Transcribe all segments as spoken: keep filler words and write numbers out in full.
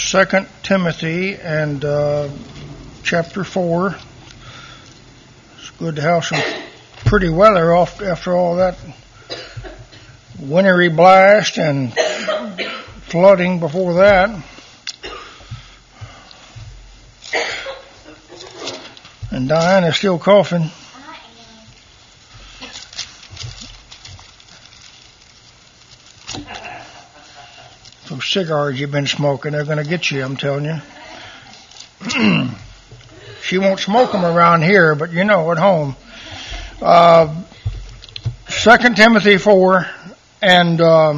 Second Timothy and uh, chapter four. It's good to have some pretty weather off after all that wintry blast and flooding before that. And Diane is still coughing. Those cigars you've been smoking, they're going to get you, I'm telling you. She won't smoke them around here, but you know, at home. Uh, Second Timothy four, and uh,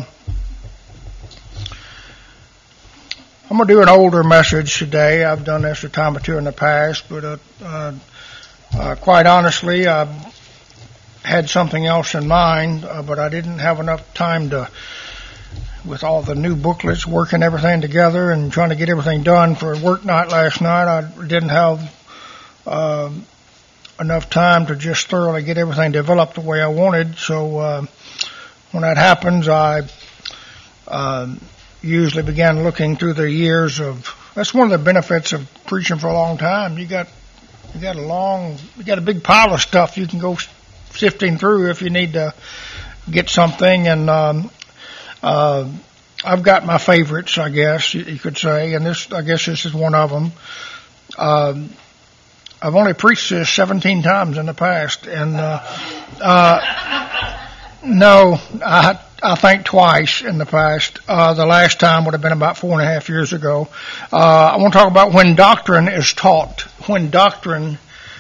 I'm going to do an older message today. I've done this a time or two in the past, but uh, uh, uh, quite honestly, I had something else in mind, uh, but I didn't have enough time to, with all the new booklets, working everything together and trying to get everything done for work night last night. I didn't have uh, enough time to just thoroughly get everything developed the way I wanted. So uh, when that happens, I uh, usually began looking through the years of. That's one of the benefits of preaching for a long time. You got you got a long, you got a big pile of stuff you can go sifting through if you need to get something. And um, Uh, I've got my favorites, I guess you could say, and this, I guess this is one of them. Um, I've only preached this seventeen times in the past, and uh, uh, no, I, I think twice in the past. Uh, the last time would have been about four and a half years ago. Uh, I want to talk about when doctrine is taught. When doctrine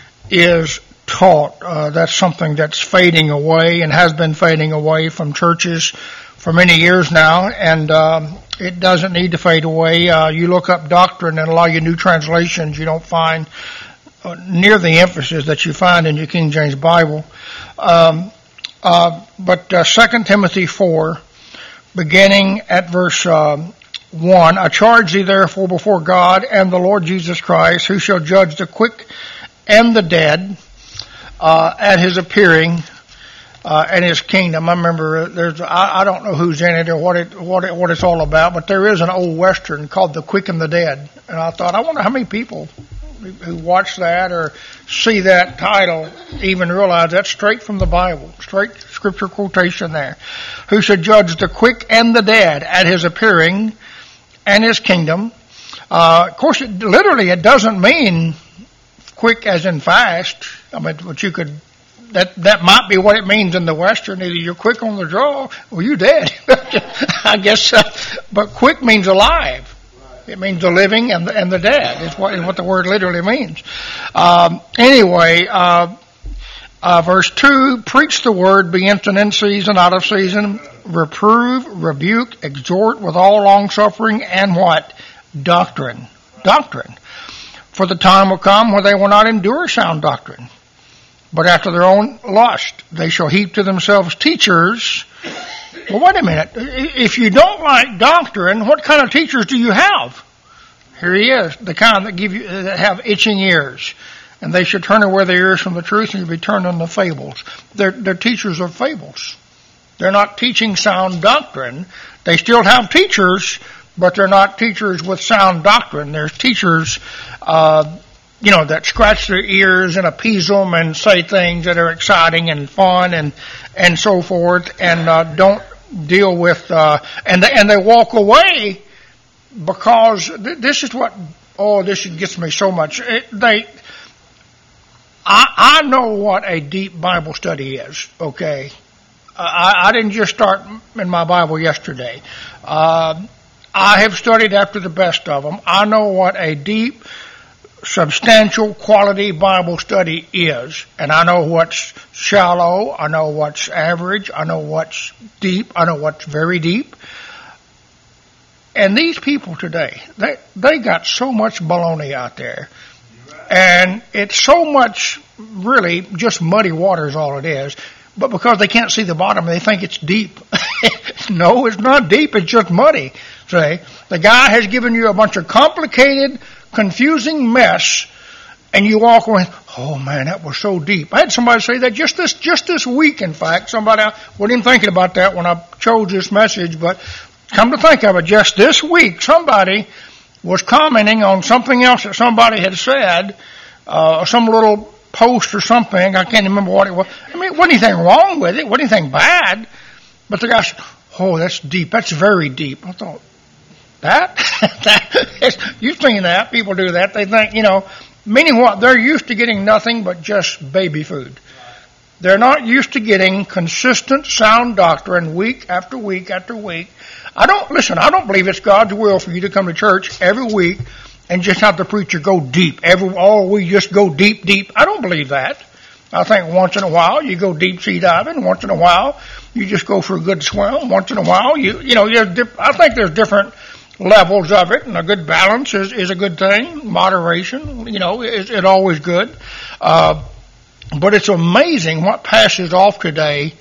is taught, uh, that's something that's fading away and has been fading away from churches for many years now, and um, it doesn't need to fade away. Uh, you look up doctrine in a lot of your new translations, you don't find uh, near the emphasis that you find in your King James Bible. Um, uh, but uh, Second Timothy four, beginning at verse uh, one, I charge thee therefore before God and the Lord Jesus Christ, who shall judge the quick and the dead uh, at his appearing Uh, and his kingdom. I remember there's, I, I don't know who's in it or what it, what it, what it's all about, but there is an old Western called The Quick and the Dead. And I thought, I wonder how many people who watch that or see that title even realize that's straight from the Bible, straight scripture quotation there. Who should judge the quick and the dead at his appearing and his kingdom. Uh, of course, it, literally it doesn't mean quick as in fast. I mean, but you could, That that might be what it means in the Western. Either you're quick on the draw or you're dead. I guess. Uh, but quick means alive. It means the living and the, and the dead. Is what is what the word literally means. Um, anyway, uh, uh, verse two: preach the word, be instant in season, out of season, reprove, rebuke, exhort with all long suffering and what doctrine, doctrine. For the time will come when they will not endure sound doctrine, but after their own lust, they shall heap to themselves teachers. Well, wait a minute. If you don't like doctrine, what kind of teachers do you have? Here he is, the kind that give you, that have itching ears. And they should turn away their ears from the truth and you'll be turned unto fables. They're, they're teachers of fables. They're not teaching sound doctrine. They still have teachers, but they're not teachers with sound doctrine. They're teachers, uh, you know, that scratch their ears and appease them and say things that are exciting and fun and and so forth, and uh, don't deal with uh, and they, and they walk away because th- this is what oh this gets me so much. It, they, I I know what a deep Bible study is. Okay, I, I didn't just start in my Bible yesterday. Uh, I have studied after the best of them. I know what a deep, substantial quality Bible study is, and I know what's shallow, I know what's average, I know what's deep, I know what's very deep. And these people today, they they got so much baloney out there, and it's so much really just muddy water is all it is. But because they can't see the bottom, they think it's deep. No, it's not deep, it's just muddy. See, the guy has given you a bunch of complicated, confusing mess, and you walk away, oh man, that was so deep. I had somebody say that just this just this week, in fact. Somebody, I wasn't even thinking about that when I chose this message, but come to think of it, just this week, somebody was commenting on something else that somebody had said, uh, some little post or something. I can't remember what it was. I mean, it wasn't anything wrong with it. It wasn't anything bad. But the guy said, oh, that's deep. That's very deep. I thought, that? that you've seen that. People do that. They think, you know, meaning what? They're used to getting nothing but just baby food. They're not used to getting consistent, sound doctrine week after week after week. I don't, listen, I don't believe it's God's will for you to come to church every week and just have the preacher go deep. Every, oh, we just go deep, deep. I don't believe that. I think once in a while you go deep sea diving. Once in a while you just go for a good swim. Once in a while you, you know, there's, I think there's different levels of it, and a good balance is, is a good thing. Moderation, you know, is, is always good. Uh, but it's amazing what passes off today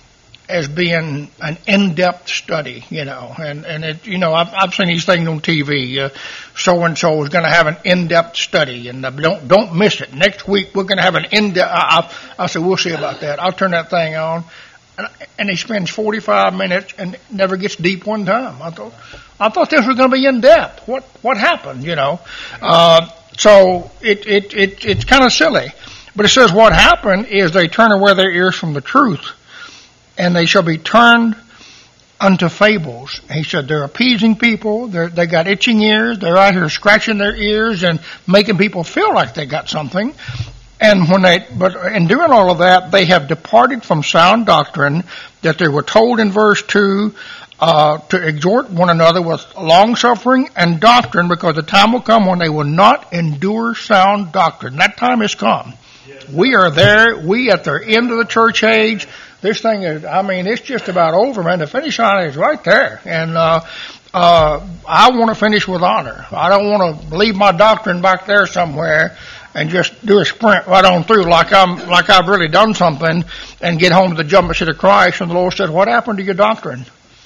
as being an in-depth study, you know, and, and it, you know, I've, I've seen these things on T V. Uh, so-and-so is going to have an in-depth study, and uh, don't, don't miss it. Next week we're going to have an in-depth, I, I, I said, we'll see about that. I'll turn that thing on. And, and he spends forty-five minutes and never gets deep one time. I thought, I thought this was going to be in-depth. What, what happened, you know? Uh, so it, it, it, it's kind of silly. But it says what happened is they turn away their ears from the truth, and they shall be turned unto fables. He said they're appeasing people. They're, they got itching ears. They're out here scratching their ears and making people feel like they got something. And when they, but in doing all of that, they have departed from sound doctrine that they were told in verse two, uh, to exhort one another with long suffering and doctrine, because the time will come when they will not endure sound doctrine. That time has come. We are there. We at the end of the church age. This thing is, I mean, it's just about over, man. The finish line is right there. And, uh, uh, I want to finish with honor. I don't want to leave my doctrine back there somewhere and just do a sprint right on through like I'm, like I've really done something and get home to the judgment seat of Christ. And the Lord said, what happened to your doctrine?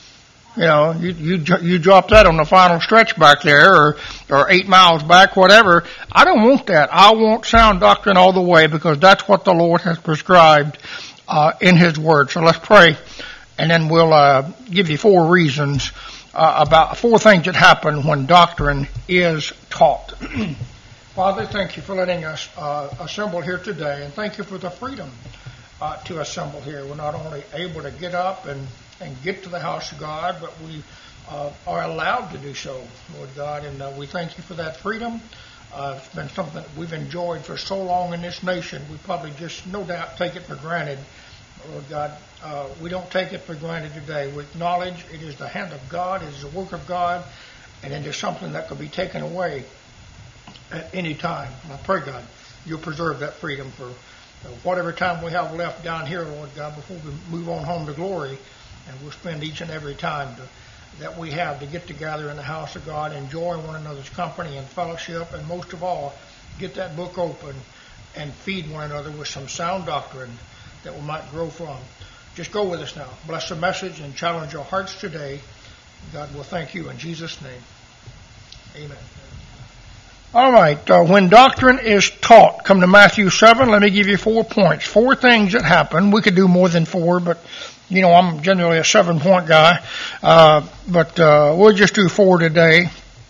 You know, you, you, you drop that on the final stretch back there, or, or eight miles back, whatever. I don't want that. I want sound doctrine all the way, because that's what the Lord has prescribed, uh, in His Word. So let's pray, and then we'll, uh, give you four reasons, uh, about four things that happen when doctrine is taught. Father, thank you for letting us, uh, assemble here today, and thank you for the freedom, uh, to assemble here. We're not only able to get up and and get to the house of God, but we uh, are allowed to do so, Lord God, and uh, we thank you for that freedom. Uh, it's been something that we've enjoyed for so long in this nation. We probably just, no doubt, take it for granted. Lord God, uh, we don't take it for granted today. We acknowledge it is the hand of God, it is the work of God, and it is something that could be taken away at any time. And I pray, God, you'll preserve that freedom for uh, whatever time we have left down here, Lord God, before we move on home to glory. And we'll spend each and every time to, that we have to get together in the house of God, enjoy one another's company and fellowship, and most of all, get that book open and feed one another with some sound doctrine that we might grow from. Just go with us now. Bless the message and challenge our hearts today. God will thank you in Jesus' name. Amen. All right. Uh, when doctrine is taught, come to Matthew seven. Let me give you four points. Four things that happen. We could do more than four, but you know, I'm generally a seven-point guy, uh, but uh, we'll just do four today.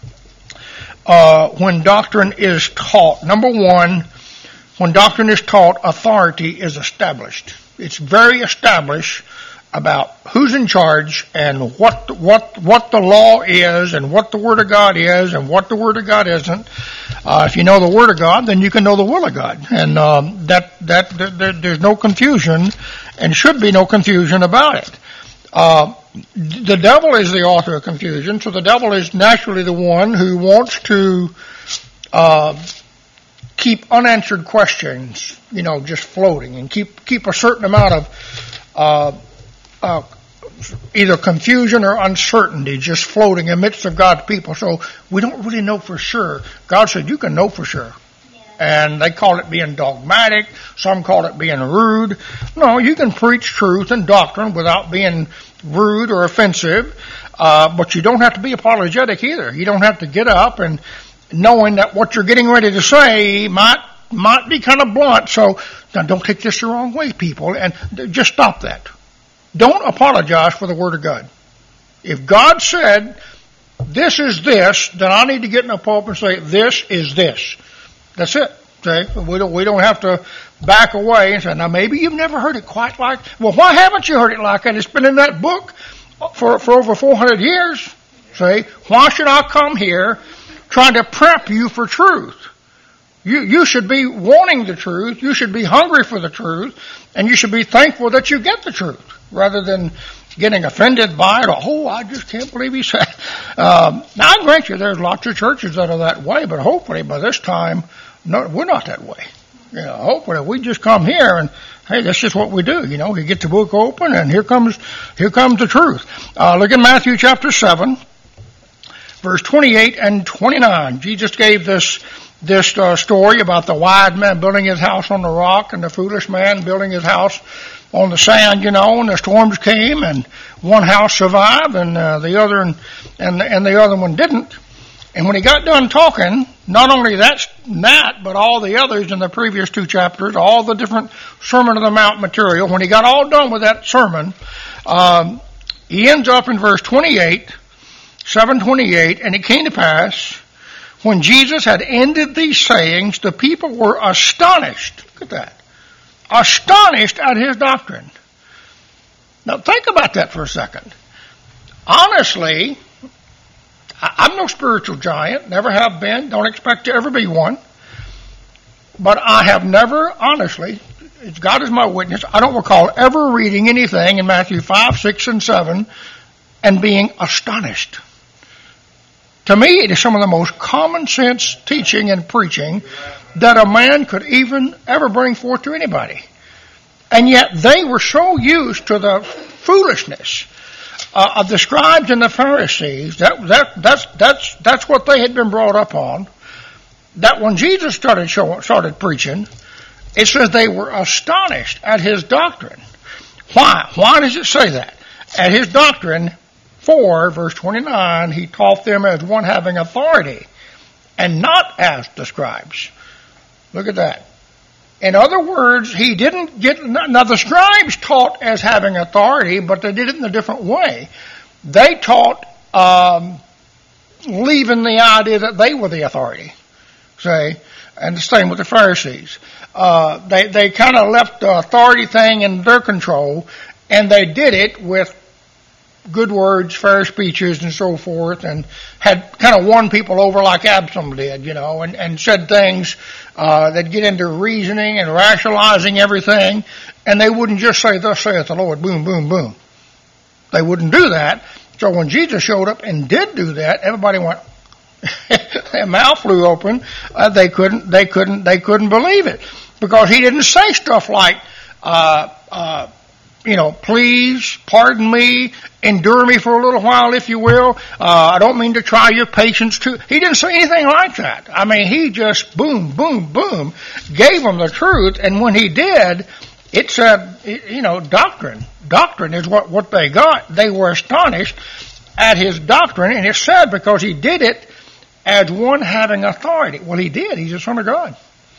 Uh, when doctrine is taught, number one, when doctrine is taught, authority is established. It's very established about who's in charge and what what what the law is and what the Word of God is and what the Word of God isn't. Uh, if you know the Word of God, then you can know the will of God, and um, that that, that there's no confusion, and should be no confusion about it. Uh, the devil is the author of confusion, so the devil is naturally the one who wants to uh, keep unanswered questions, you know, just floating, and keep keep a certain amount of uh, uh, either confusion or uncertainty just floating in the midst of God's people. So we don't really know for sure. God said you can know for sure. And they call it being dogmatic. Some call it being rude. No, you can preach truth and doctrine without being rude or offensive. Uh, but you don't have to be apologetic either. You don't have to get up and knowing that what you're getting ready to say might might be kind of blunt. So now don't take this the wrong way, people. And just stop that. Don't apologize for the Word of God. If God said this is this, then I need to get in a pulpit and say, this is this. That's it. See? We don't, we don't have to back away and say, now maybe you've never heard it quite like, well, why haven't you heard it like that? It's been in that book for, for over four hundred years. See? Why should I come here trying to prep you for truth? You, you should be wanting the truth. You should be hungry for the truth. And you should be thankful that you get the truth rather than getting offended by it. Oh, I just can't believe he said. Um, now, I grant you there's lots of churches that are that way, but hopefully by this time, no, we're not that way. You know, hopefully we just come here and, hey, that's just what we do. You know, we get the book open and here comes, here comes the truth. Uh, look at Matthew chapter seven, verse twenty-eight and twenty-nine. Jesus gave this This uh, story about the wise man building his house on the rock and the foolish man building his house on the sand, you know, and the storms came and one house survived and uh, the other and, and and the other one didn't. And when he got done talking, not only that, that but all the others in the previous two chapters, all the different Sermon on the Mount material, when he got all done with that sermon, um, he ends up in verse twenty-eight, seven twenty-eight, and it came to pass, when Jesus had ended these sayings, the people were astonished. Look at that. Astonished at his doctrine. Now think about that for a second. Honestly, I'm no spiritual giant, never have been, don't expect to ever be one. But I have never, honestly, God is my witness, I don't recall ever reading anything in Matthew five, six, and seven and being astonished. To me, it is some of the most common sense teaching and preaching that a man could even ever bring forth to anybody. And yet they were so used to the foolishness uh, of the scribes and the Pharisees, that, that, that's, that's, that's what they had been brought up on, that when Jesus started showing, started preaching, it says they were astonished at his doctrine. Why? Why does it say that? At his doctrine, four, verse twenty-nine, he taught them as one having authority, and not as the scribes. Look at that. In other words, he didn't get, now the scribes taught as having authority, but they did it in a different way. They taught, um, leaving the idea that they were the authority, say, and the same with the Pharisees. Uh, they, they kind of left the authority thing in their control, and they did it with good words, fair speeches, and so forth, and had kind of won people over like Absalom did, you know, and, and said things uh, that get into reasoning and rationalizing everything, and they wouldn't just say, thus saith the Lord, boom, boom, boom. They wouldn't do that. So when Jesus showed up and did do that, everybody went, their mouth flew open. Uh, they couldn't, they couldn't, they couldn't believe it, because he didn't say stuff like, uh, uh, you know, please, pardon me, endure me for a little while, if you will. Uh, I don't mean to try your patience too. He didn't say anything like that. I mean, he just boom, boom, boom, gave them the truth. And when he did, it said, you know, doctrine. Doctrine is what, what they got. They were astonished at his doctrine. And it's said because he did it as one having authority. Well, he did. He's the Son of God.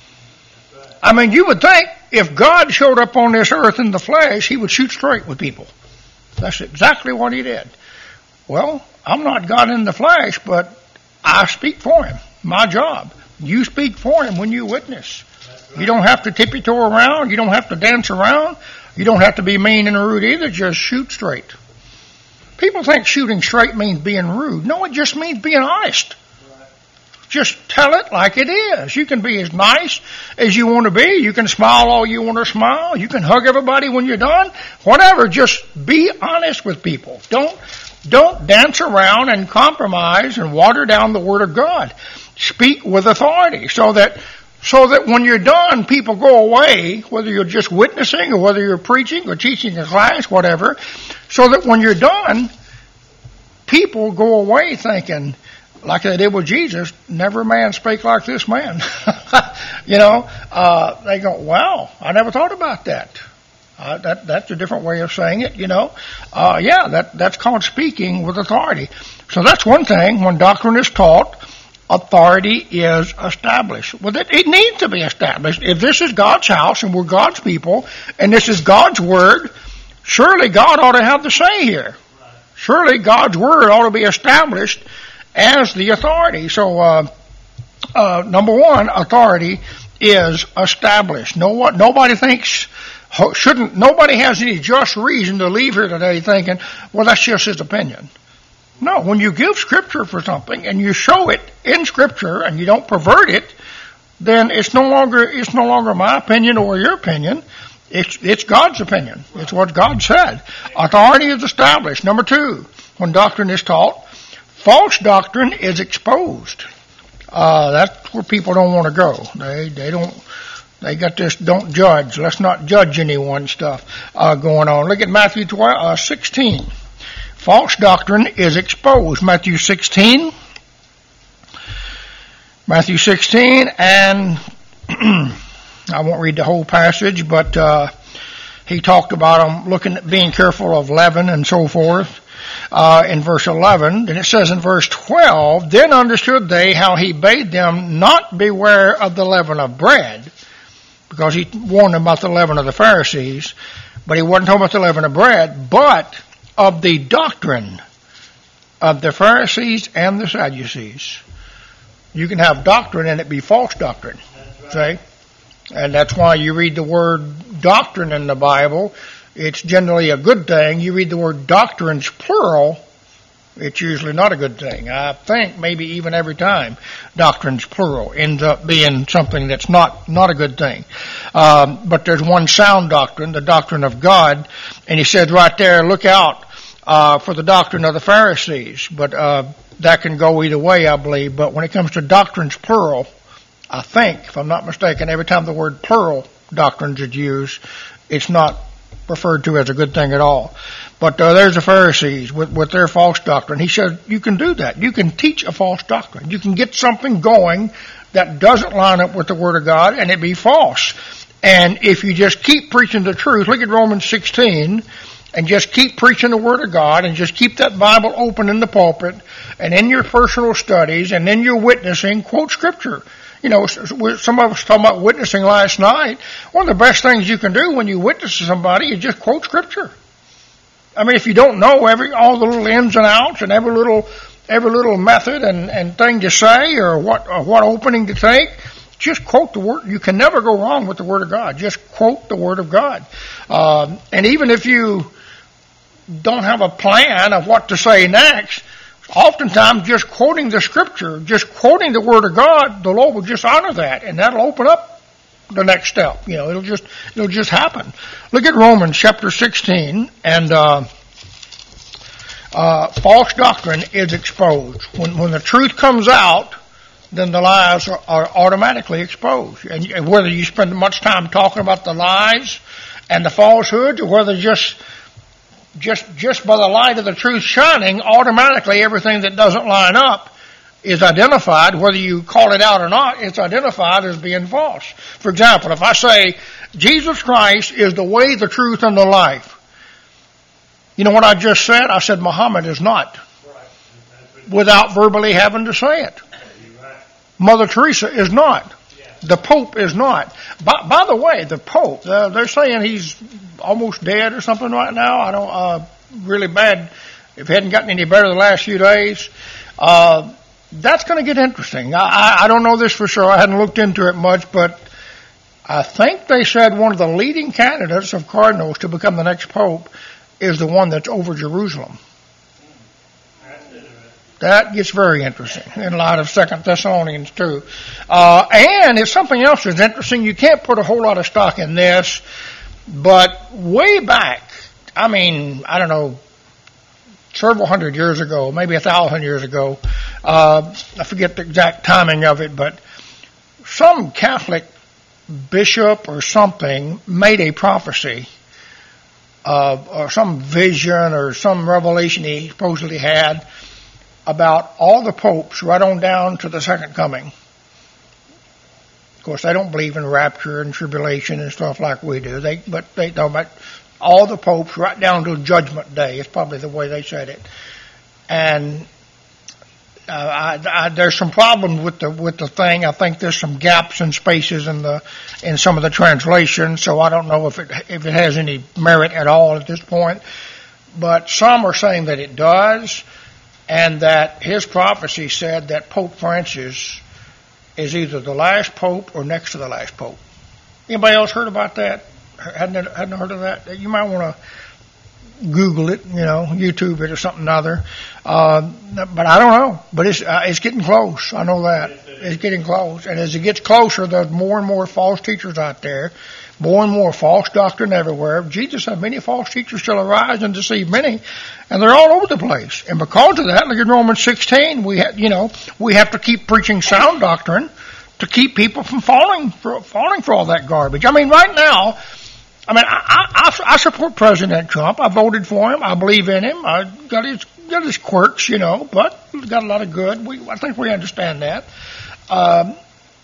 I mean, you would think if God showed up on this earth in the flesh, he would shoot straight with people. That's exactly what he did. Well, I'm not God in the flesh, but I speak for him. My job. You speak for him when you witness. You don't have to tippy-toe around. You don't have to dance around. You don't have to be mean and rude either. Just shoot straight. People think shooting straight means being rude. No, it just means being honest. Just tell it like it is. You can be as nice as you want to be. You can smile all you want to smile. You can hug everybody when you're done. Whatever. Just be honest with people. Don't, don't dance around and compromise and water down the Word of God. Speak with authority so that, so that when you're done, people go away, whether you're just witnessing or whether you're preaching or teaching a class, whatever, so that when you're done, people go away thinking, like they did with Jesus, never a man spake like this man. you know, uh, they go, wow, I never thought about that. Uh, that that's a different way of saying it, you know. Uh, yeah, that that's called speaking with authority. So that's one thing. When doctrine is taught, authority is established. Well, it, it needs to be established. If this is God's house and we're God's people, and this is God's word, surely God ought to have the say here. Surely God's word ought to be established as the authority. So, uh, uh, number one, authority is established. No one, nobody thinks, shouldn't, nobody has any just reason to leave here today thinking, well, that's just his opinion. No, when you give Scripture for something and you show it in Scripture and you don't pervert it, then it's no longer it's no longer my opinion or your opinion. It's it's God's opinion. It's what God said. Authority is established. Number two, when doctrine is taught, false doctrine is exposed. Uh, that's where people don't want to go. They they don't. They got this don't judge. Let's not judge anyone stuff uh, going on. Look at Matthew twelve, uh, sixteen. False doctrine is exposed. Matthew sixteen. Matthew sixteen, and I won't read the whole passage, but uh, he talked about them looking at being careful of leaven and so forth. Uh, in verse eleven, and it says in verse twelve, then understood they how he bade them not beware of the leaven of bread, because he warned them about the leaven of the Pharisees, but he wasn't talking about the leaven of bread, but of the doctrine of the Pharisees and the Sadducees. You can have doctrine and it be false doctrine. Right. See? And that's why you read the word doctrine in the Bible. It's generally a good thing. You read the word doctrines plural, it's usually not a good thing. I think maybe even every time doctrines plural ends up being something that's not, not a good thing. Um, but there's one sound doctrine, the doctrine of God. And he said right there, look out uh, for the doctrine of the Pharisees. But uh, that can go either way, I believe. But when it comes to doctrines plural, I think, if I'm not mistaken, every time the word plural doctrines is used, it's not referred to as a good thing at all. But uh, there's the Pharisees with, with their false doctrine. He said you can do that. You can teach a false doctrine. You can get something going that doesn't line up with the Word of God and it be false. And if you just keep preaching the truth, look at Romans sixteen, and just keep preaching the Word of God and just keep that Bible open in the pulpit and in your personal studies and in your witnessing, quote Scripture. You know, some of us talking about witnessing last night. One of the best things you can do when you witness to somebody is just quote Scripture. I mean, if you don't know every all the little ins and outs and every little every little method and, and thing to say or what or what opening to take, just quote the Word. You can never go wrong with the Word of God. Just quote the Word of God. Um, and even if you don't have a plan of what to say next, oftentimes just quoting the Scripture, just quoting the Word of God, the Lord will just honor that, and that'll open up the next step. You know, it'll just it'll just happen. Look at Romans chapter sixteen, and uh, uh, false doctrine is exposed. When when the truth comes out, then the lies are, are automatically exposed. And, and whether you spend much time talking about the lies and the falsehoods, or whether just Just just by the light of the truth shining, automatically everything that doesn't line up is identified. Whether you call it out or not, it's identified as being false. For example, if I say, Jesus Christ is the way, the truth, and the life. You know what I just said? I said Muhammad is not. Without verbally having to say it. Mother Teresa is not. The Pope is not. By, by the way, the Pope, uh, they're saying he's almost dead or something right now. I don't, uh, really bad, if he hadn't gotten any better the last few days. Uh, that's going to get interesting. I, I, I don't know this for sure. I hadn't looked into it much, but I think they said one of the leading candidates of cardinals to become the next Pope is the one that's over Jerusalem. That gets very interesting in light of Second Thessalonians two. Uh, and it's something else that's interesting. You can't put a whole lot of stock in this, but way back, I mean, I don't know, several hundred years ago, maybe a thousand years ago, uh, I forget the exact timing of it, but some Catholic bishop or something made a prophecy, uh, or some vision or some revelation he supposedly had about all the popes right on down to the second coming. Of course, they don't believe in rapture and tribulation and stuff like we do. They, but they talk about all the popes right down to Judgment Day. It's probably the way they said it. And uh, I, I, there's some problems with the with the thing. I think there's some gaps and spaces in the in some of the translations. So I don't know if it if it has any merit at all at this point. But some are saying that it does. and that his prophecy said that Pope Francis is either the last pope or next to the last pope. Anybody else heard about that? Hadn't, hadn't heard of that? You might want to Google it, you know, YouTube it or something or other. Uh, but I don't know. But it's uh, it's getting close. I know that. It's getting close. And as it gets closer, there's more and more false teachers out there. More and more false doctrine everywhere. Jesus said many false teachers shall arise and deceive many, and they're all over the place. And because of that, look at Romans sixteen. We have, you know, we have to keep preaching sound doctrine to keep people from falling for falling for all that garbage. I mean, right now, I mean, I, I, I support President Trump. I voted for him. I believe in him. I got his got his quirks, you know, but he's got a lot of good. We I think we understand that. Um,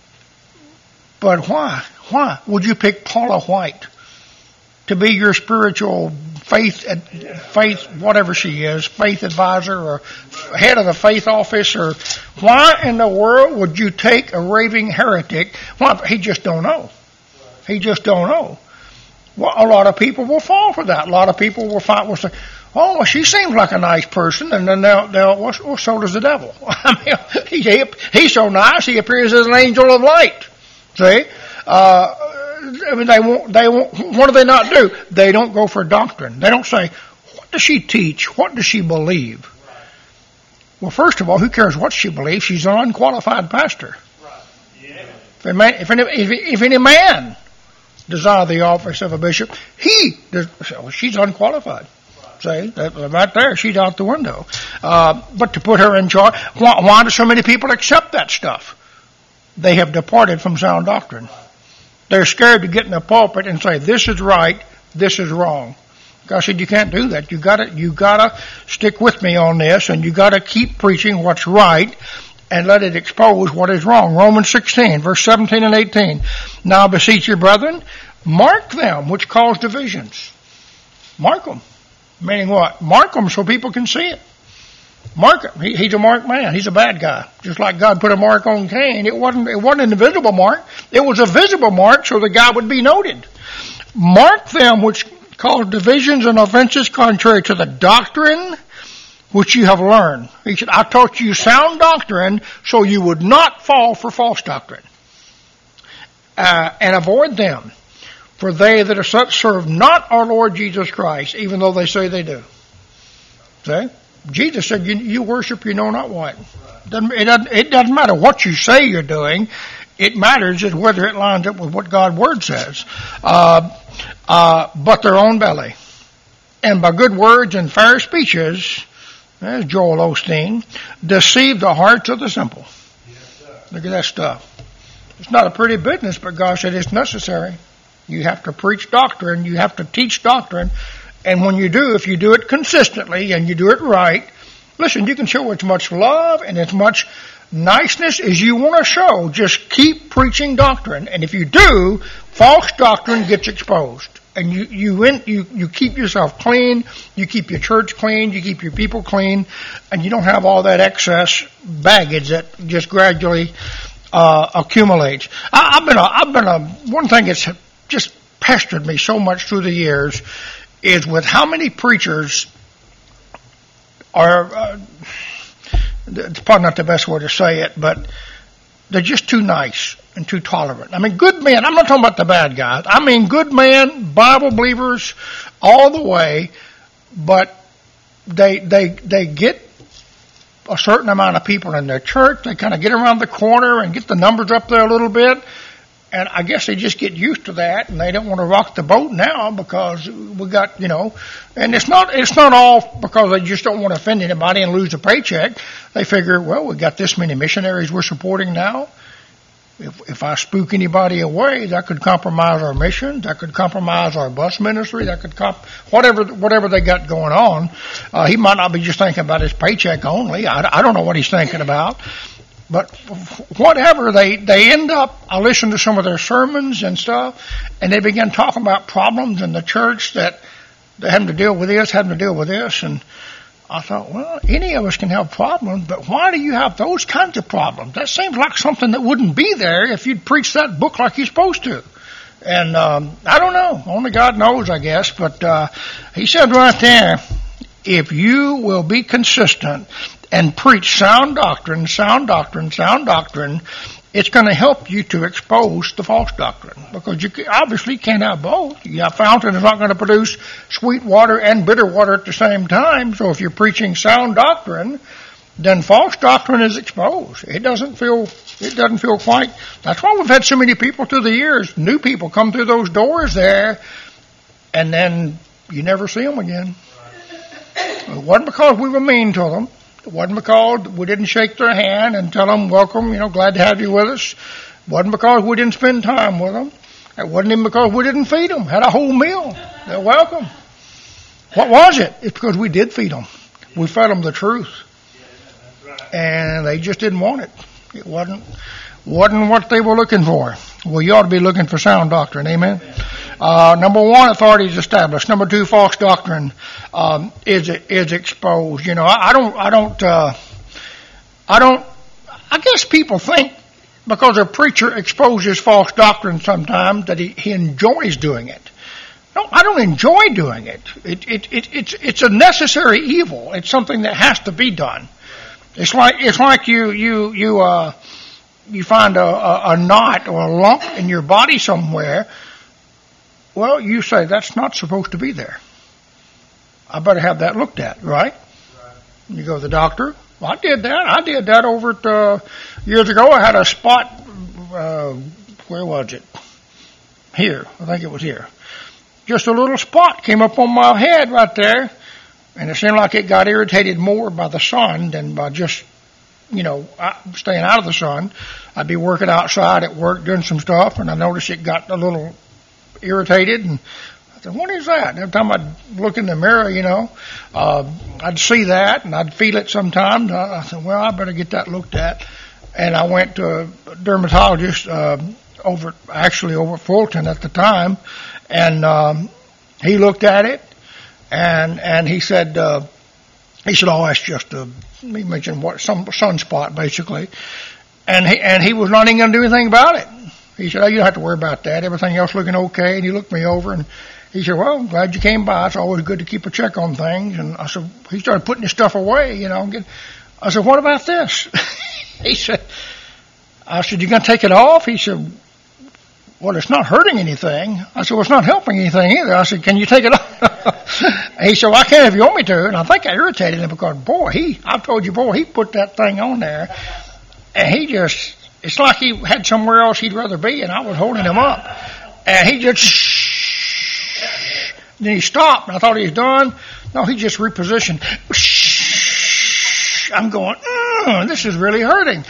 but why? Why would you pick Paula White to be your spiritual faith, faith, whatever she is, faith advisor or head of the faith office? Or why in the world would you take a raving heretic? Why? He just don't know. He just don't know. Well, a lot of people will fall for that. A lot of people will find, will say, "Oh, well, she seems like a nice person," and then they'll, they'll well, well, so does the devil. I mean, he, he, he's so nice, he appears as an angel of light. See? Uh, I mean, they won't, they won't, what do they not do? They don't go for doctrine. They don't say, what does she teach? What does she believe? Well, first of all, who cares what she believes? She's an unqualified pastor. If, a man, if, any, if, if any man desire the office of a bishop, he, does, well, she's unqualified. See, that, right there, she's out the window. Uh, but to put her in charge, why, why do so many people accept that stuff? They have departed from sound doctrine. They're scared to get in the pulpit and say, this is right, this is wrong. God said, you can't do that. You gotta, you gotta stick with me on this, and you gotta keep preaching what's right and let it expose what is wrong. Romans sixteen, verse seventeen and eighteen. Now beseech you, brethren, mark them which cause divisions. Mark them. Meaning what? Mark them so people can see it. Mark him. He, he's a marked man. He's a bad guy. Just like God put a mark on Cain. It wasn't, it wasn't an invisible mark. It was a visible mark so the guy would be noted. Mark them which cause divisions and offenses contrary to the doctrine which you have learned. He said, I taught you sound doctrine so you would not fall for false doctrine. Uh, and avoid them. For they that are such serve not our Lord Jesus Christ, even though they say they do. See? Jesus said, you, you worship you know not what. Doesn't, it, doesn't, it doesn't matter what you say you're doing. It matters is whether it lines up with what God's Word says. Uh, uh, but their own belly. And by good words and fair speeches, there's Joel Osteen, deceive the hearts of the simple. Yes, look at that stuff. It's not a pretty business, but God said it's necessary. You have to preach doctrine. You have to teach doctrine. And when you do, if you do it consistently and you do it right, listen, you can show as much love and as much niceness as you want to show. Just keep preaching doctrine. And if you do, false doctrine gets exposed. And you, you, win, you, you keep yourself clean, you keep your church clean, you keep your people clean, and you don't have all that excess baggage that just gradually uh, accumulates. I, I've been a, I've been a, one thing that's just pestered me so much through the years is with how many preachers are, uh, it's probably not the best way to say it, but they're just too nice and too tolerant. I mean, good men, I'm not talking about the bad guys. I mean, good men, Bible believers, all the way, but they, they, they get a certain amount of people in their church. They kind of get around the corner and get the numbers up there a little bit. And I guess they just get used to that, and they don't want to rock the boat now because we got, you know, and it's not, it's not all because they just don't want to offend anybody and lose a paycheck. They figure, well, we got this many missionaries we're supporting now. If, if I spook anybody away, that could compromise our mission, that could compromise our bus ministry, that could comp, whatever, whatever they got going on. Uh, he might not be just thinking about his paycheck only. I, I don't know what he's thinking about. But whatever, they, they end up, I listen to some of their sermons and stuff, and they begin talking about problems in the church that they're having to deal with this, having to deal with this. And I thought, well, any of us can have problems, but why do you have those kinds of problems? That seems like something that wouldn't be there if you'd preach that book like you're supposed to. And um, I don't know. Only God knows, I guess. But uh, he said right there, if you will be consistent and preach sound doctrine, sound doctrine, sound doctrine, it's going to help you to expose the false doctrine, because you obviously can't have both. A fountain is not going to produce sweet water and bitter water at the same time. So if you're preaching sound doctrine, then false doctrine is exposed. It doesn't feel, it doesn't feel quite. That's why we've had so many people through the years, new people come through those doors there, and then you never see them again. It wasn't because we were mean to them. It wasn't because we didn't shake their hand and tell them, welcome, you know, glad to have you with us. It wasn't because we didn't spend time with them. It wasn't even because we didn't feed them. Had a whole meal. They're welcome. What was it? It's because we did feed them. We fed them the truth. And they just didn't want it. It wasn't, wasn't what they were looking for. Well, you ought to be looking for sound doctrine. Amen. Uh, number one, authority is established. Number two, false doctrine, um, is, is exposed. You know, I, I don't, I don't, uh, I don't, I guess people think because a preacher exposes false doctrine sometimes that he, he enjoys doing it. No, I don't enjoy doing it. It, it, it. It's, it's a necessary evil. It's something that has to be done. It's like, it's like you, you, you, uh, you find a, a, a knot or a lump in your body somewhere. Well, you say, that's not supposed to be there. I better have that looked at, right? Right. You go to the doctor. Well, I did that. I did that over at, uh, years ago. I had a spot, uh, where was it? Here. I think it was here. Just a little spot came up on my head right there. And it seemed like it got irritated more by the sun than by just, you know, staying out of the sun. I'd be working outside at work doing some stuff, and I noticed it got a little irritated, and I said, what is that? Every time I'd look in the mirror, you know, uh, I'd see that, and I'd feel it sometimes. I said, well, I better get that looked at. And I went to a dermatologist, uh, over, actually over at Fulton at the time, and um, he looked at it, and and he said, uh, he said, oh, that's just a, he mentioned what, some sunspot, basically. And he, and he was not even going to do anything about it. He said, oh, you don't have to worry about that. Everything else looking okay. And he looked me over, and he said, well, I'm glad you came by. It's always good to keep a check on things. And I said, he started putting his stuff away, you know. Get, I said, what about this? He said, I said, you going to take it off? He said, well, it's not hurting anything. I said, well, it's not helping anything either. I said, can you take it off? He said, well, I can if you want me to. And I think I irritated him because, boy, he, I've told you, boy, he put that thing on there. And he just, it's like he had somewhere else he'd rather be, and I was holding him up. And he just, shh. Then he stopped, and I thought he was done. No, he just repositioned. Shh. I'm going, mm, this is really hurting.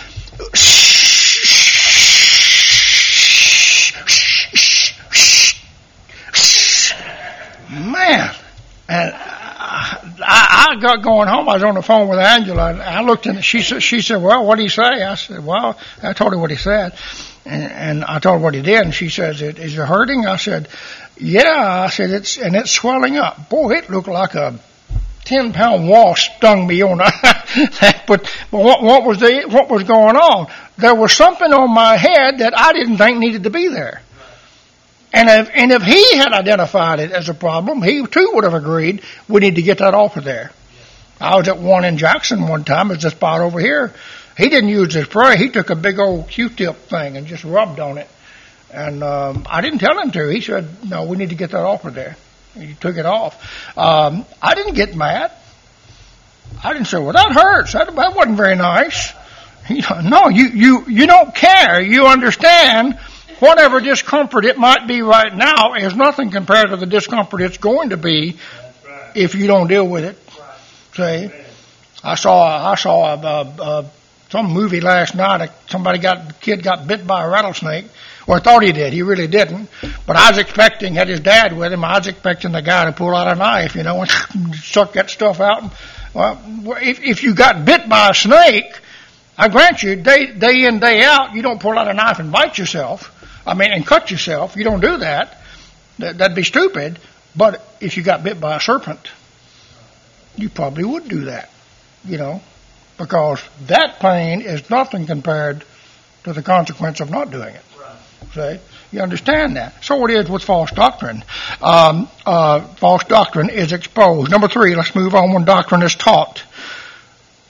Man. And I, I got going home. I was on the phone with Angela. And I looked in. She said, "She said, well, what did he say?" I said, "Well," I told her what he said, and, and I told her what he did. And she says, "Is it hurting?" I said, "Yeah." I said, "It's and it's swelling up." Boy, it looked like a ten pound wasp stung me on that. But, but what, what was the what was going on? There was something on my head that I didn't think needed to be there. And if, and if he had identified it as a problem, he too would have agreed, we need to get that off of there. I was at one in Jackson one time, it's a spot over here. He didn't use his spray, he took a big old Q-tip thing and just rubbed on it. And um, I didn't tell him to. He said, no, we need to get that off of there. He took it off. Um, I didn't get mad. I didn't say, well, that hurts. That, that wasn't very nice. You know, no, you, you, you don't care. You understand whatever discomfort it might be right now is nothing compared to the discomfort it's going to be if you don't deal with it. See, I saw I saw a, a, a, some movie last night. Somebody got the kid got bit by a rattlesnake, or thought he did. He really didn't. But I was expecting, had his dad with him, I was expecting the guy to pull out a knife, you know, and suck that stuff out. Well, if if you got bit by a snake, I grant you, day day in day out, you don't pull out a knife and bite yourself. I mean, and cut yourself. You don't do that. that. That'd be stupid. But if you got bit by a serpent, you probably would do that, you know, because that pain is nothing compared to the consequence of not doing it. Right. See? You understand that. So it is with false doctrine. Um, uh, false doctrine is exposed. Number three, let's move on when doctrine is taught.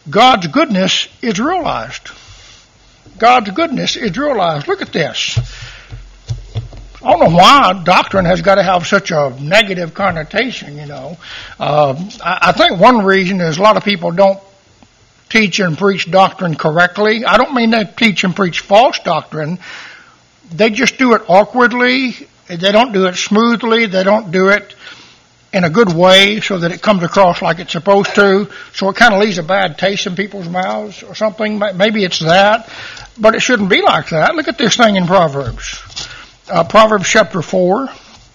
God's goodness is realized. God's goodness is realized. Look at this. I don't know why doctrine has got to have such a negative connotation, you know. Uh, I, I think one reason is a lot of people don't teach and preach doctrine correctly. I don't mean they teach and preach false doctrine. They just do it awkwardly. They don't do it smoothly. They don't do it in a good way so that it comes across like it's supposed to. So it kind of leaves a bad taste in people's mouths or something. Maybe it's that. But it shouldn't be like that. Look at this thing in Proverbs. Uh, Proverbs chapter four.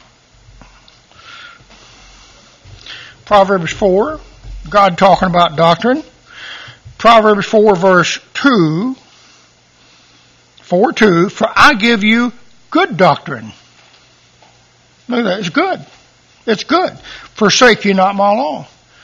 Proverbs four. God talking about doctrine. Proverbs four verse two. four two. For I give you good doctrine. Look at that. It's good. It's good. Forsake you not my law.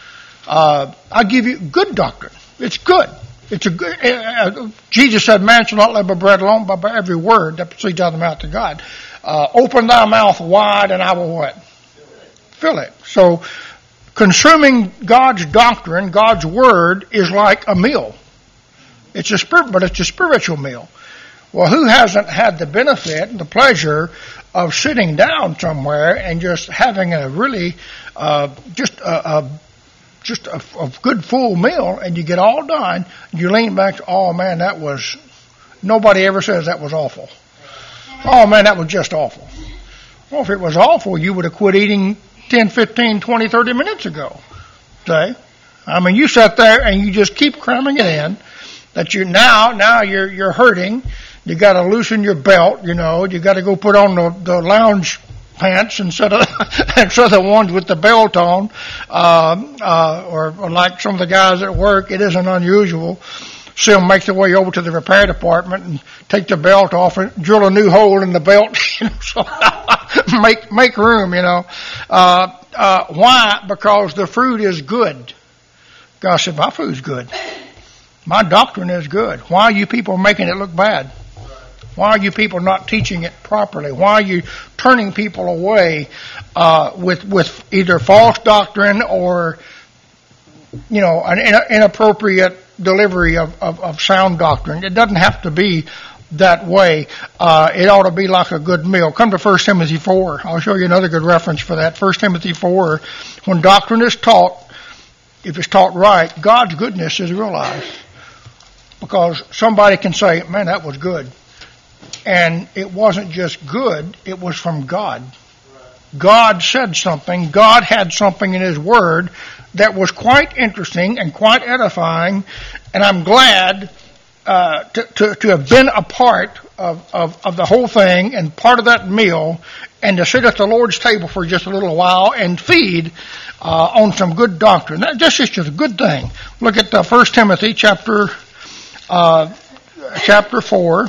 Uh, I give you good doctrine. It's good. It's a good. Uh, Jesus said, "Man shall not live by bread alone, but by every word that proceeds out of the mouth of God." Uh, open thy mouth wide, and I will what? Fill it. So, consuming God's doctrine, God's word, is like a meal. It's a spirit, but it's a spiritual meal. Well, who hasn't had the benefit and the pleasure of sitting down somewhere and just having a really, uh, just a, a just a, a good full meal, and you get all done, and you lean back, oh man, that was, nobody ever says that was awful. Oh man, that was just awful. Well, if it was awful, you would have quit eating ten, fifteen, twenty, thirty minutes ago. See? I mean, you sat there and you just keep cramming it in, that you now, now you're, you're hurting. You got to loosen your belt, you know. You got to go put on the, the lounge pants instead of instead of the ones with the belt on, uh, uh, or, or like some of the guys at work. It isn't unusual. See them make their way over to the repair department and take the belt off and drill a new hole in the belt, you know, so make make room, you know. Uh, uh, why? Because the fruit is good. God said, "My food's good. My doctrine is good. Why are you people making it look bad? Why are you people not teaching it properly? Why are you turning people away uh, with with either false doctrine or, you know, an inappropriate delivery of, of, of sound doctrine? It doesn't have to be that way. Uh, it ought to be like a good meal. Come to First Timothy four. I'll show you another good reference for that. First Timothy four. When doctrine is taught, if it's taught right, God's goodness is realized. Because somebody can say, man, that was good. And it wasn't just good, it was from God. God said something, God had something in His Word that was quite interesting and quite edifying, and I'm glad uh, to, to, to have been a part of, of, of the whole thing and part of that meal, and to sit at the Lord's table for just a little while and feed uh, on some good doctrine. That, that's just a good thing. Look at the First Timothy chapter uh, chapter four.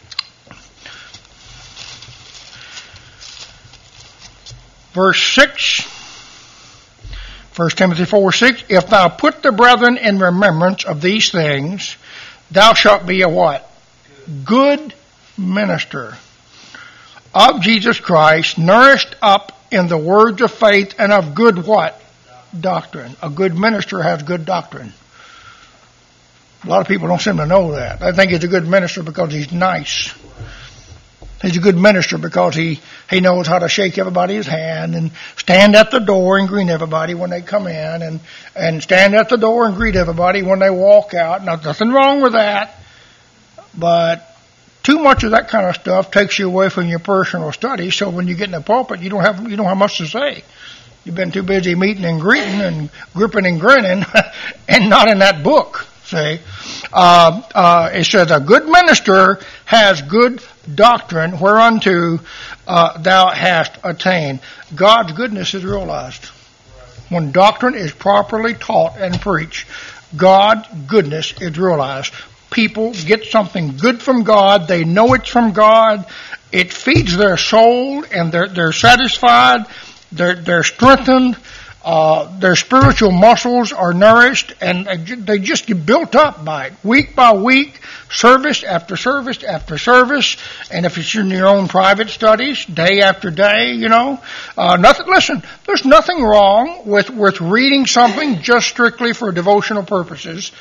Verse six, First Timothy four six, if thou put the brethren in remembrance of these things, thou shalt be a what? Good minister of Jesus Christ, nourished up in the words of faith and of good what? Doctrine. A good minister has good doctrine. A lot of people don't seem to know that. They think he's a good minister because he's nice. He's a good minister because he, he knows how to shake everybody's hand and stand at the door and greet everybody when they come in, and, and stand at the door and greet everybody when they walk out. Now, nothing wrong with that, but too much of that kind of stuff takes you away from your personal study. So when you get in the pulpit, you don't have you don't have much to say. You've been too busy meeting and greeting and gripping and grinning, and not in that book. See, uh, uh, it says a good minister has good doctrine whereunto uh, thou hast attained. God's goodness is realized. When doctrine is properly taught and preached, God's goodness is realized. People get something good from God. They know it's from God. It feeds their soul, and they're they're satisfied. They're they're strengthened. Uh, their spiritual muscles are nourished, and they just get built up by it, week by week, service after service after service. And if it's in your own private studies, day after day, you know, uh, nothing. Listen, there's nothing wrong with with reading something just strictly for devotional purposes.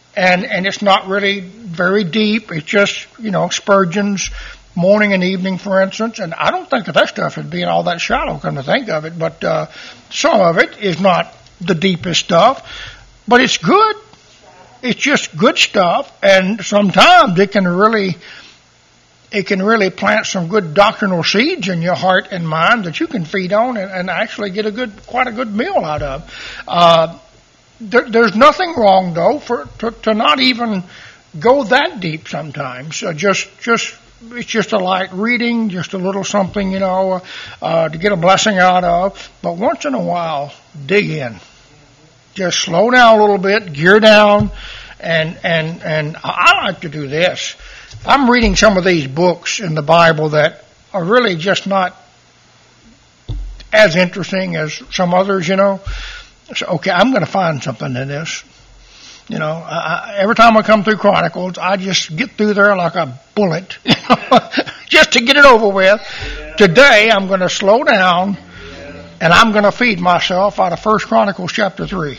and and it's not really very deep. It's just, you know, Spurgeon's morning and evening, for instance. And I don't think that that stuff is being all that shallow, come to think of it. But uh, some of it is not the deepest stuff, but it's good. It's just good stuff, and sometimes it can really, it can really plant some good doctrinal seeds in your heart and mind that you can feed on and, and actually get a good, quite a good meal out of. Uh, there, there's nothing wrong though for to, to not even go that deep sometimes. Uh, just, just it's just a light reading, just a little something, you know, uh, to get a blessing out of. But once in a while, dig in. Just slow down a little bit, gear down, and and and I like to do this. I'm reading some of these books in the Bible that are really just not as interesting as some others, you know. So, okay, I'm going to find something in this. You know, I, every time I come through Chronicles, I just get through there like a bullet, you know, just to get it over with. Today, I'm going to slow down. And I'm going to feed myself out of First Chronicles chapter three.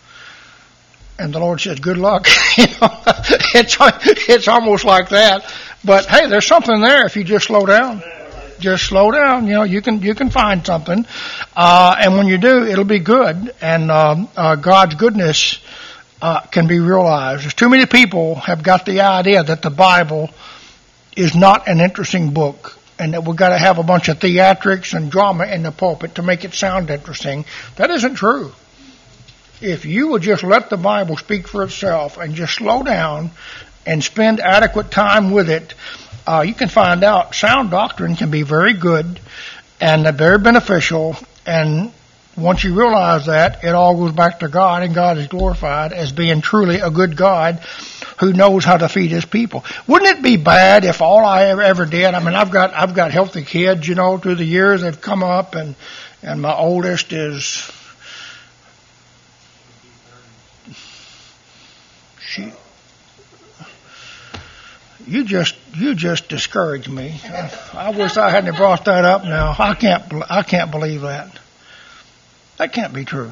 And the Lord says, good luck. you know, it's, it's almost like that. But hey, there's something there if you just slow down. Just slow down. You know, you can, you can find something. Uh, and when you do, it'll be good. And, um, uh, God's goodness, uh, can be realized. There's too many people have got the idea that the Bible is not an interesting book, and that we've got to have a bunch of theatrics and drama in the pulpit to make it sound interesting. That isn't true. If you would just let the Bible speak for itself and just slow down and spend adequate time with it, uh, you can find out sound doctrine can be very good and very beneficial. And once you realize that, it all goes back to God, and God is glorified as being truly a good God who knows how to feed his people. Wouldn't it be bad if all I ever, ever did, I mean, I've got, I've got healthy kids, you know, through the years they've come up, and, and my oldest is, she, you just, you just discouraged me. I, I wish I hadn't brought that up now. I can't, I can't believe that. That can't be true.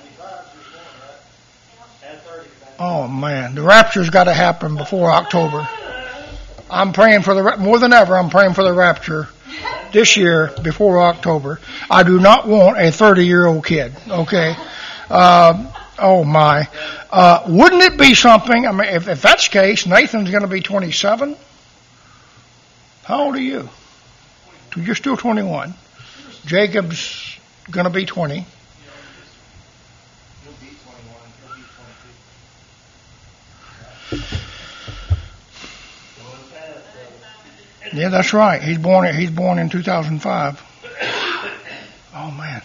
Oh man, the rapture's got to happen before October. I'm praying for the, more than ever, I'm praying for the rapture this year before October. I do not want a thirty year old kid, okay? Uh, oh my. Uh, wouldn't it be something, I mean, if, if that's the case, Nathan's going to be twenty-seven. How old are you? You're still twenty-one. Jacob's going to be twenty. Yeah, that's right. He's born. He's born in two thousand five. Oh man.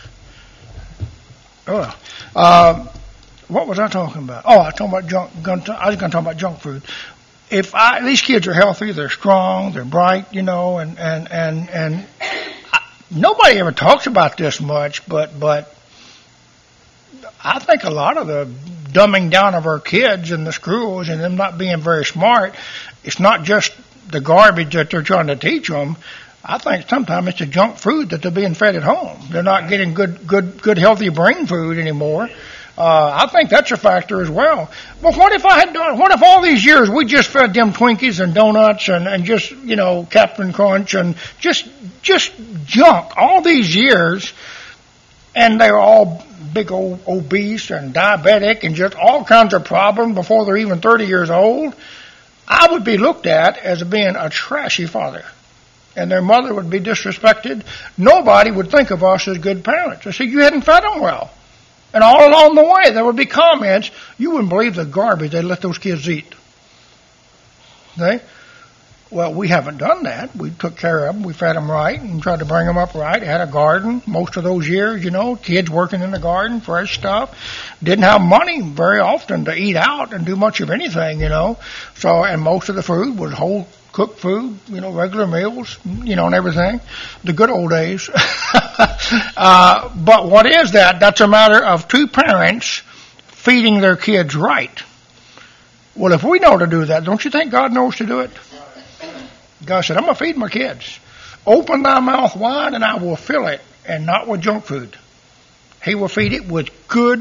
Oh, uh, what was I talking about? Oh, I was talking about junk. I was going to talk about junk food. If I, these kids are healthy, they're strong, they're bright, you know, and and and and I, nobody ever talks about this much, but but I think a lot of the dumbing down of our kids in the schools and them not being very smart, it's not just the garbage that they're trying to teach them. I think sometimes it's the junk food that they're being fed at home. They're not getting good, good, good, healthy brain food anymore. Uh, I think that's a factor as well. But what if I had done, what if all these years we just fed them Twinkies and donuts and, and just, you know, Captain Crunch and just, just junk all these years, and they were all big old obese and diabetic and just all kinds of problems before they're even thirty years old? I would be looked at as being a trashy father, and their mother would be disrespected. Nobody would think of us as good parents. They say, you hadn't fed them well. And all along the way, there would be comments. You wouldn't believe the garbage they let those kids eat. Okay? Well, we haven't done that. We took care of them. We fed them right and tried to bring them up right. Had a garden most of those years, you know, kids working in the garden, fresh stuff. Didn't have money very often to eat out and do much of anything, you know. So, and most of the food was whole cooked food, you know, regular meals, you know, and everything. The good old days. uh, but what is that? That's a matter of two parents feeding their kids right. Well, if we know to do that, don't you think God knows to do it? God said, I'm going to feed my kids. Open thy mouth wide and I will fill it, and not with junk food. He will feed it with good,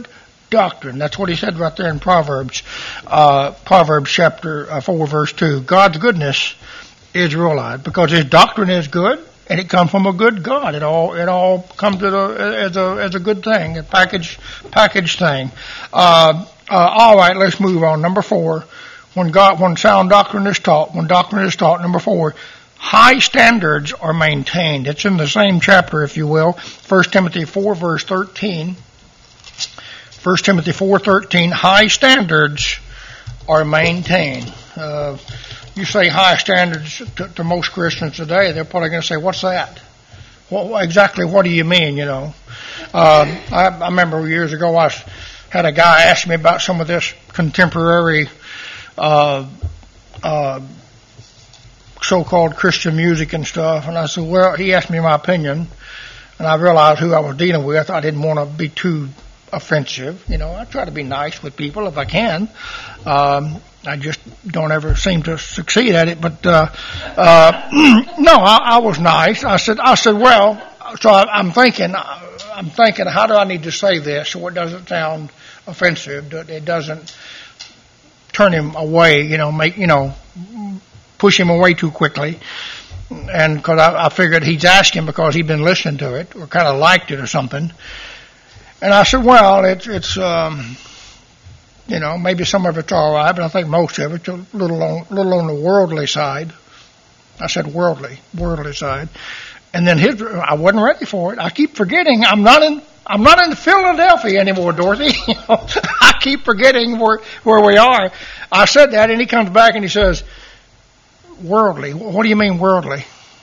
doctrine. That's what he said right there in Proverbs, uh, Proverbs chapter uh, four, verse two. God's goodness is realized because his doctrine is good, and it comes from a good God. It all it all comes as a as a as a good thing, a package package thing. Uh, uh, all right, let's move on. Number four, when God when sound doctrine is taught, when doctrine is taught. Number four, high standards are maintained. It's in the same chapter, if you will. First Timothy four, verse thirteen. First Timothy four thirteen, high standards are maintained. Uh, you say high standards to, to most Christians today, they're probably going to say, what's that? What, exactly what do you mean, you know? Uh, I, I remember years ago I had a guy ask me about some of this contemporary uh, uh, so-called Christian music and stuff, and I said, well, he asked me my opinion, and I realized who I was dealing with. I didn't want to be too offensive. You know, I try to be nice with people if I can. Um, I just don't ever seem to succeed at it. But uh, uh, no, I, I was nice. I said, I said, well, so I, I'm thinking, I'm thinking, how do I need to say this so it doesn't sound offensive? It doesn't turn him away. You know, make you know, push him away too quickly. And because I, I figured he's asking because he'd been listening to it or kind of liked it or something. And I said, well, it's, it's, um, you know, maybe some of it's all right, but I think most of it's a little on, little on the worldly side. I said worldly, worldly side. And then his, I wasn't ready for it. I keep forgetting I'm not in, I'm not in Philadelphia anymore, Dorothy. You know, I keep forgetting where, where we are. I said that, and he comes back and he says, worldly. What do you mean worldly?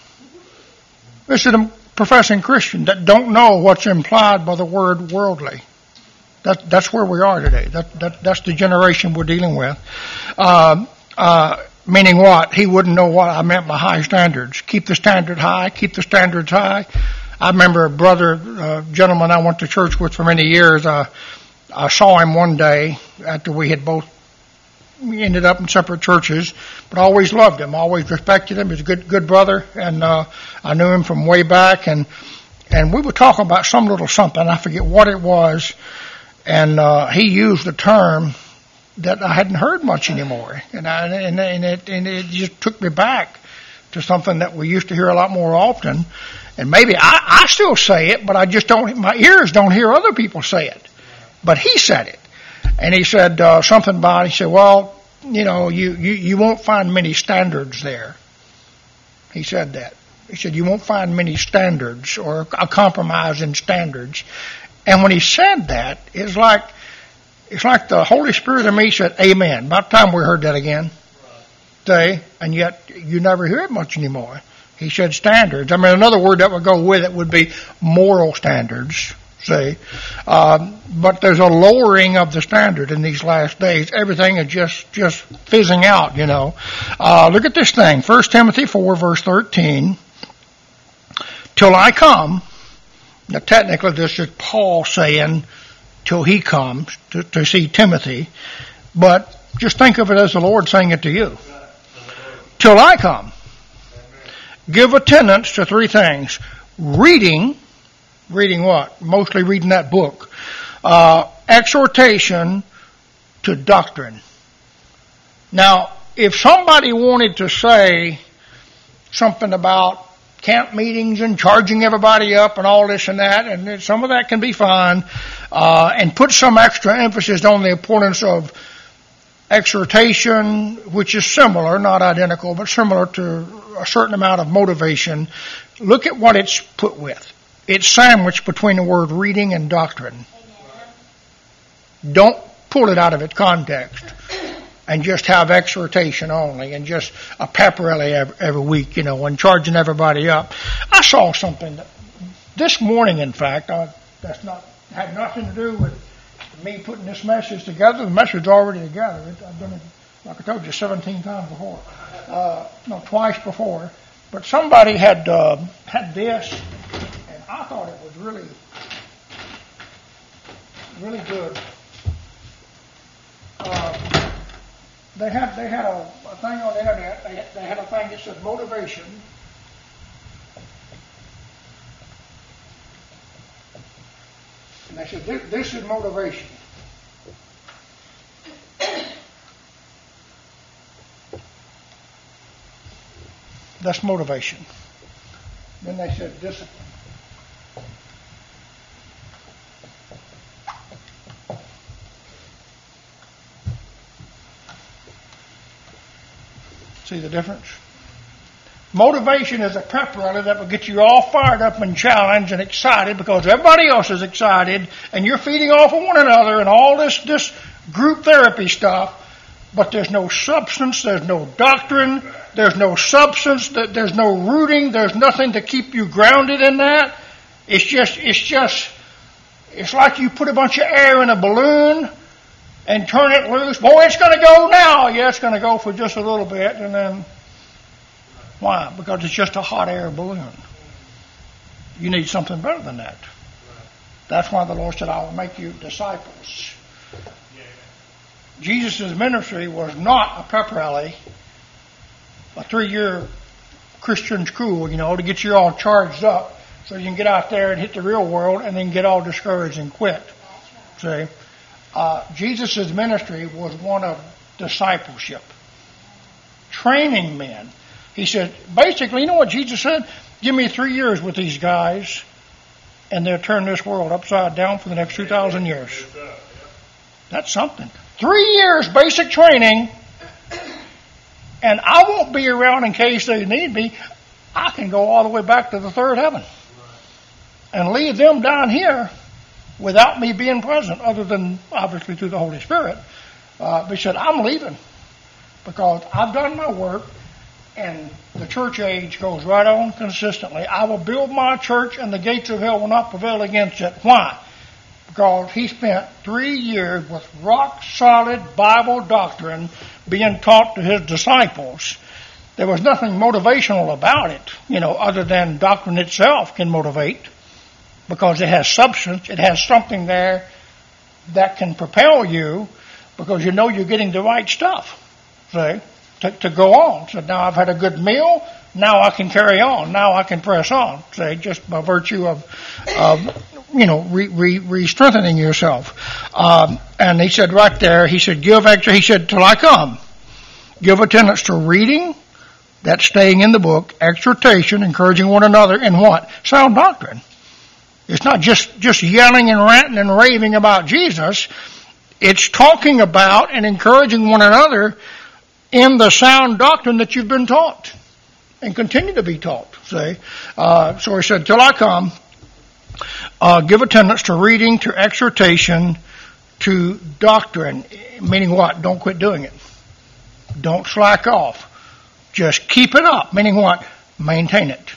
I said, professing Christian that don't know what's implied by the word worldly. That, that's where we are today. That, that, that's the generation we're dealing with. Uh, uh, meaning what? He wouldn't know what I meant by high standards. Keep the standard high. Keep the standards high. I remember a brother, uh, gentleman I went to church with for many years. Uh, I saw him one day after we had both we ended up in separate churches, but I always loved him, always respected him. He was a good, good brother, and uh, I knew him from way back, and and we were talking about some little something, I forget what it was, and uh, he used a term that I hadn't heard much anymore, and I, and, and it and it just took me back to something that we used to hear a lot more often, and maybe I, I still say it, but I just don't. My ears don't hear other people say it, but he said it. And he said uh, something about, he said, well, you know, you, you, you won't find many standards there. He said that. He said, you won't find many standards or a compromise in standards. And when he said that, it's like, it's like the Holy Spirit in me said, amen. About time we heard that again. Say, and yet you never hear it much anymore. He said standards. I mean, another word that would go with it would be moral standards. See, um, but there's a lowering of the standard in these last days. Everything is just just fizzing out, you know. Uh, look at this thing, First Timothy four, verse thirteen. Till I come. Now, technically, this is Paul saying, till he comes to, to see Timothy. But just think of it as the Lord saying it to you. Till I come. Give attendance to three things: reading. Reading what? Mostly reading that book. Uh, exhortation to doctrine. Now, if somebody wanted to say something about camp meetings and charging everybody up and all this and that, and some of that can be fine, uh, and put some extra emphasis on the importance of exhortation, which is similar, not identical, but similar to a certain amount of motivation, look at what it's put with. It's sandwiched between the word reading and doctrine. Amen. Don't pull it out of its context and just have exhortation only and just a pep rally every, every week, you know, and charging everybody up. I saw something that, this morning, in fact, I, that's not had nothing to do with me putting this message together. The message is already together. It, I've done it, like I told you, seventeen times before. Uh, no, twice before. But somebody had uh, had this. I thought it was really, really good. Uh, they had they had a, a thing on the internet. They, they had a thing that said motivation. And they said this, this is motivation. That's motivation. Then they said discipline. See the difference? Motivation is a pep rally that will get you all fired up and challenged and excited because everybody else is excited and you're feeding off of one another and all this, this group therapy stuff, but there's no substance, there's no doctrine, there's no substance, there's no rooting, there's nothing to keep you grounded in that. It's just, it's just, it's like you put a bunch of air in a balloon and turn it loose. Boy, it's going to go now. Yeah, it's going to go for just a little bit and then why? Because it's just a hot air balloon. You need something better than that. That's why the Lord said, I will make you disciples. Jesus' ministry was not a pep rally, a three-year Christian school, you know, to get you all charged up so you can get out there and hit the real world and then get all discouraged and quit. See? Uh, Jesus' ministry was one of discipleship. Training men. He said, basically, you know what Jesus said? Give me three years with these guys, and they'll turn this world upside down for the next two thousand years. That's something. Three years basic training, and I won't be around in case they need me. I can go all the way back to the third heaven and leave them down here without me being present, other than obviously through the Holy Spirit. Uh, but he said, I'm leaving because I've done my work. And the church age goes right on consistently. I will build my church and the gates of hell will not prevail against it. Why? Because he spent three years with rock solid Bible doctrine being taught to his disciples. There was nothing motivational about it, you know, other than doctrine itself can motivate because it has substance. It has something there that can propel you because you know you're getting the right stuff. See? To, to go on. So now I've had a good meal. Now I can carry on. Now I can press on. Say, just by virtue of, of you know, re, re, re-strengthening yourself. Um, and he said right there, he said, give extra, he said, till I come. Give attendance to reading, that's staying in the book, exhortation, encouraging one another, and what? Sound doctrine. It's not just, just yelling and ranting and raving about Jesus. It's talking about and encouraging one another in the sound doctrine that you've been taught and continue to be taught. See? Uh, so he said, till I come, uh, give attendance to reading, to exhortation, to doctrine. Meaning what? Don't quit doing it. Don't slack off. Just keep it up. Meaning what? Maintain it.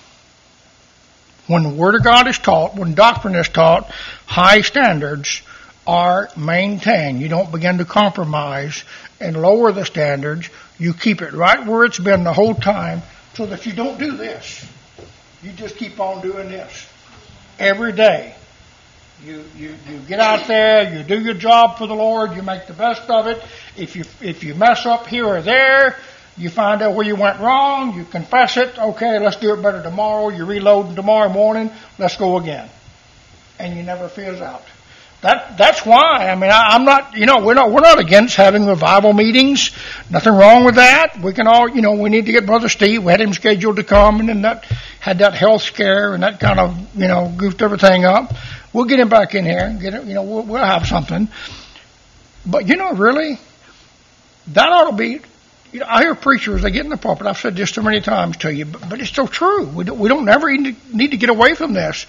When the Word of God is taught, when doctrine is taught, high standards are maintained. You don't begin to compromise and lower the standards. You keep it right where it's been the whole time so that you don't do this. You just keep on doing this. Every day. You, you, you get out there, you do your job for the Lord, you make the best of it. If you, if you mess up here or there, you find out where you went wrong, you confess it, okay, let's do it better tomorrow, you reload tomorrow morning, let's go again. And you never fizz out. That that's why. I mean, I, I'm not. You know, we're not. We're not against having revival meetings. Nothing wrong with that. We can all. You know, we need to get Brother Steve. We had him scheduled to come, and then that had that health scare, and that kind of you know goofed everything up. We'll get him back in here. And get it. You know, we'll, we'll have something. But you know, really, that ought to be. You know, I hear preachers. They get in the pulpit. I've said this so many times to you, but, but it's so true. We don't. We don't ever need to get away from this.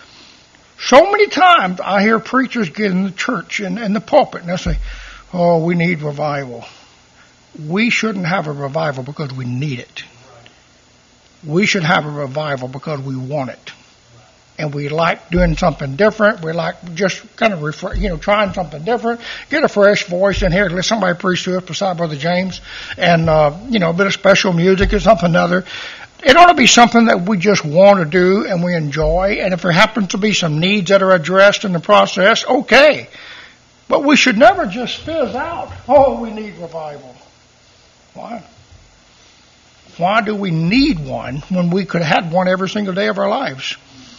So many times I hear preachers get in the church and in the pulpit and they say, oh, we need revival. We shouldn't have a revival because we need it. We should have a revival because we want it. And we like doing something different. We like just kind of, refer, you know, trying something different. Get a fresh voice in here. Let somebody preach to us beside Brother James. And, uh, you know, a bit of special music or something other. It ought to be something that we just want to do and we enjoy. And if there happens to be some needs that are addressed in the process, okay. But we should never just fizz out. Oh, we need revival. Why? Why do we need one when we could have had one every single day of our lives?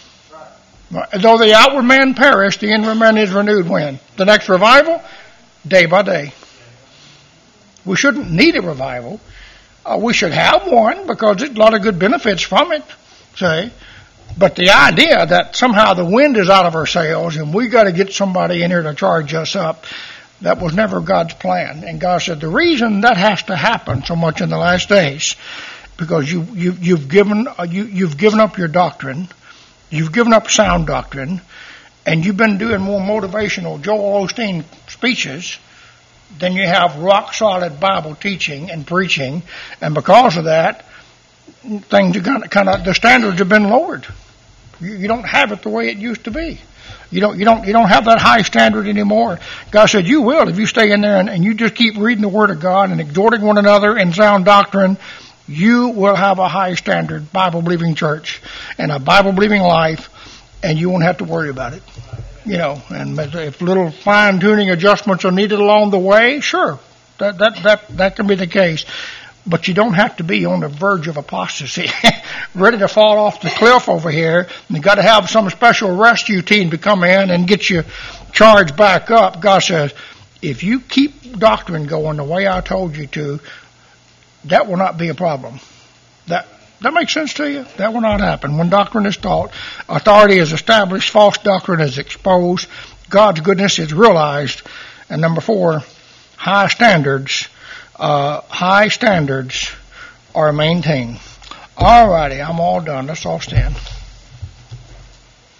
Though the outward man perish, the inward man is renewed when? The next revival? Day by day. We shouldn't need a revival. Uh, we should have one because there's a lot of good benefits from it, see. But the idea that somehow the wind is out of our sails and we got to get somebody in here to charge us up, that was never God's plan. And God said the reason that has to happen so much in the last days, because you, you you've given uh, you you've given up your doctrine, you've given up sound doctrine, and you've been doing more motivational Joel Osteen speeches than you have rock solid Bible teaching and preaching, and because of that, things are kind of, kind of the standards have been lowered. You, you don't have it the way it used to be. You don't you don't you don't have that high standard anymore. God said you will if you stay in there and, and you just keep reading the Word of God and exhorting one another in sound doctrine. You will have a high standard Bible believing church and a Bible believing life, and you won't have to worry about it. You know, and if little fine tuning adjustments are needed along the way, sure, that that that that can be the case. But you don't have to be on the verge of apostasy, ready to fall off the cliff over here. You've got to have some special rescue team to come in and get you charged back up. God says, if you keep doctrine going the way I told you to, that will not be a problem. That that makes sense to you? That will not happen. When doctrine is taught, authority is established, false doctrine is exposed, God's goodness is realized, and number four, high standards Uh, high standards are maintained. All righty, I'm all done. Let's all stand.